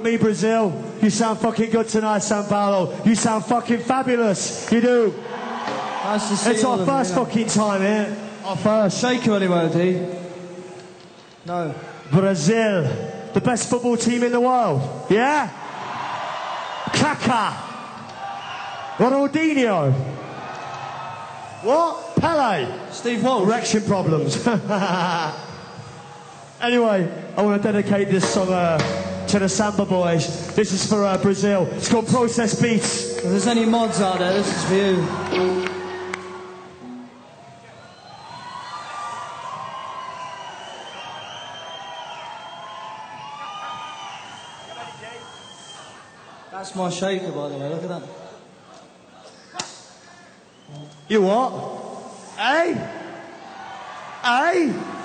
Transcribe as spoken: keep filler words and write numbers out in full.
me Brazil. You sound fucking good tonight, Sao Paulo. You sound fucking fabulous. You do. Nice to see It's all our of first you, yeah. fucking time here. Our first. Shake you anyway, D. No. Brazil, the best football team in the world. Yeah? Kaká. Ronaldinho. What? Pele. Steve Walsh. Erection problems. Anyway, I want to dedicate this song uh, to the Samba boys. This is for uh, Brazil. It's called Process Beats. If there's any mods out there, this is for you. That's my shaker, by the way. Look at that. You what? Hey? Hey?